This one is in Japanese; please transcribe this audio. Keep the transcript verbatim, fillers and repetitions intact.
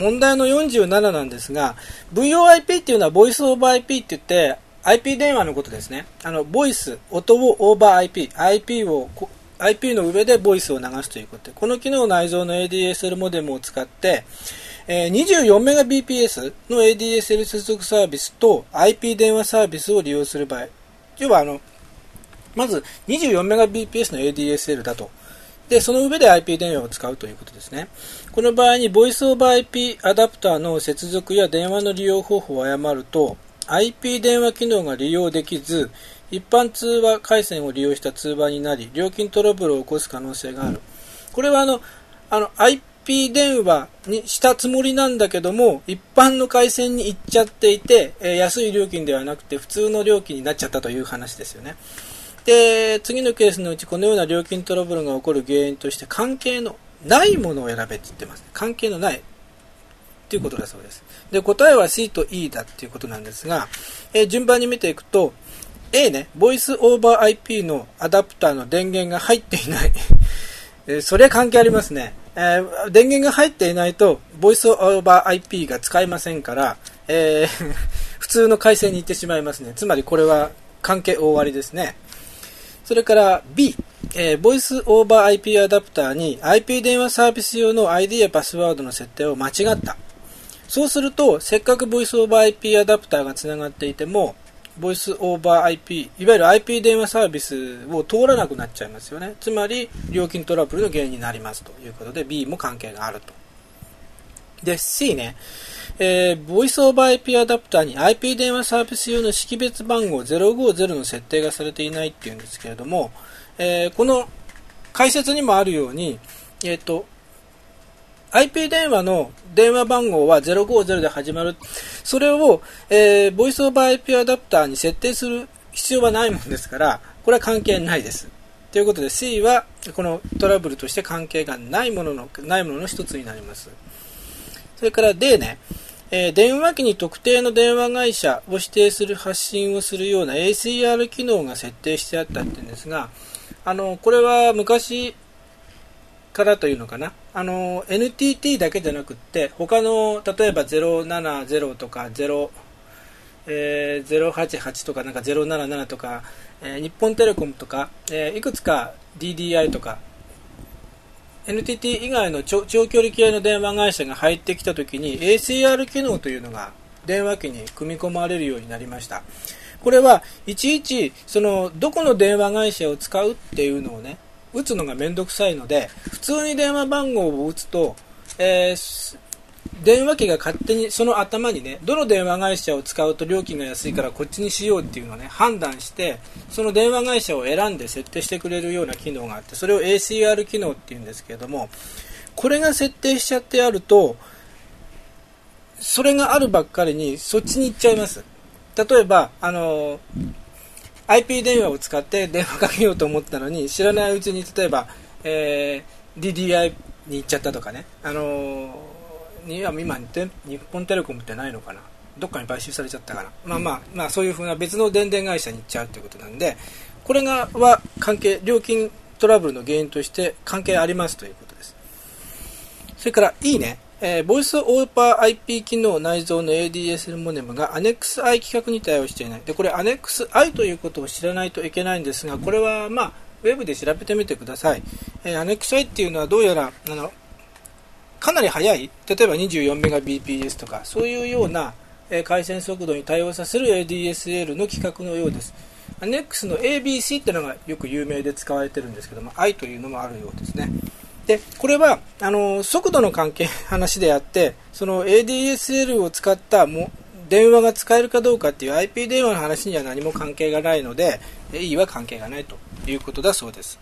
問題のよんじゅうなななんですが、ブイオーアイピー っていうのはボイスオーバー アイピー って言って、アイピー 電話のことですね。あの、ボイス、音をオーバー アイピー、アイピー を、アイピー の上でボイスを流すということで、この機能内蔵の エーディーエスエル モデムを使って、えー、にじゅうよんメガビーピーエス の エーディーエスエル 接続サービスと アイピー 電話サービスを利用する場合、要はあの、まず にじゅうよんメガビーピーエス の エーディーエスエル だと。で、その上で アイピー 電話を使うということですね。この場合に、ボイスオーバー アイピー アダプターの接続や電話の利用方法を誤ると、アイピー 電話機能が利用できず、一般通話回線を利用した通話になり、料金トラブルを起こす可能性がある。これはあの、あの、アイピー 電話にしたつもりなんだけども、一般の回線に行っちゃっていて、えー、安い料金ではなくて普通の料金になっちゃったという話ですよね。で、次のケースのうちこのような料金トラブルが起こる原因として関係のないものを選べって言ってます。関係のないということだそうです。で、答えは C と E だっていうことなんですが、えー、順番に見ていくと A ね、ボイスオーバー アイピー のアダプターの電源が入っていない、えー、それは関係ありますね。えー、電源が入っていないとボイスオーバー アイピー が使えませんから、えー、普通の回線に行ってしまいますね。つまりこれは関係大ありですね。それから B、えー、ボイスオーバー アイピー アダプターに アイピー 電話サービス用の アイディー やパスワードの設定を間違った。そうすると、せっかくボイスオーバー アイピー アダプターがつながっていても、ボイスオーバー アイピー、いわゆる アイピー 電話サービスを通らなくなっちゃいますよね。つまり、料金トラブルの原因になりますということで、B も関係があると。で、C ね、えー、ボイスオーバー アイピー アダプターに アイピー 電話サービス用の識別番号ゼロごゼロの設定がされていないっていうんですけれども、えー、この解説にもあるように、えっと、アイピー 電話の電話番号はゼロごゼロで始まる。それを、えー、ボイスオーバー アイピー アダプターに設定する必要はないもんですから、これは関係ないです。ということで C はこのトラブルとして関係がないものの、ないものの一つになります。それから D ね、えー、電話機に特定の電話会社を指定する発信をするような エーシーアール 機能が設定してあったって言うんですが、あの、これは昔からというのかな、あの エヌティーティー だけじゃなくって他の例えばゼロななゼロとか0、えー、ゼロはちはちとかなんかゼロなななとか、えー、日本テレコムとか、えー、いくつか ディーディーアイ とか エヌティーティー 以外の長距離系の電話会社が入ってきたときに エーシーアール 機能というのが電話機に組み込まれるようになりました。これはいちいちそのどこの電話会社を使うっていうのをね打つのがめんどくさいので、普通に電話番号を打つと、えー、電話機が勝手にその頭にね、どの電話会社を使うと料金が安いからこっちにしようっていうのをね、判断して、その電話会社を選んで設定してくれるような機能があって、それを エーシーアール 機能っていうんですけれども、これが設定しちゃってあると、それがあるばっかりにそっちに行っちゃいます。例えば、あのー、アイピー 電話を使って電話かけようと思ったのに知らないうちに例えば、えー、ディーディーアイ に行っちゃったとかね、あのー、今日本テレコムってないのかな、どっかに買収されちゃったかな、まあまあまあそういう風な別の電電会社に行っちゃうということなんで、これがは関係料金トラブルの原因として関係ありますということです。それからいいね、えー、ボイスオーバー アイピー 機能内蔵の エーディーエスエル モデムが アネックスアイ 規格に対応していない。で、これ アネックスアイ ということを知らないといけないんですが、これはまあウェブで調べてみてください。えー、アネックスアイ っていうのはどうやらあのかなり速い、例えば にじゅうよんメガビーピーエス とかそういうような、えー、回線速度に対応させる エーディーエスエル の規格のようです。アネックスの エービーシー っていうのがよく有名で使われてるんですけども、 I というのもあるようですね。で、これはあの速度の関係話であって、その エーディーエスエル を使ったも電話が使えるかどうかっていう アイピー 電話の話には何も関係がないので、 E は関係がないということだそうです。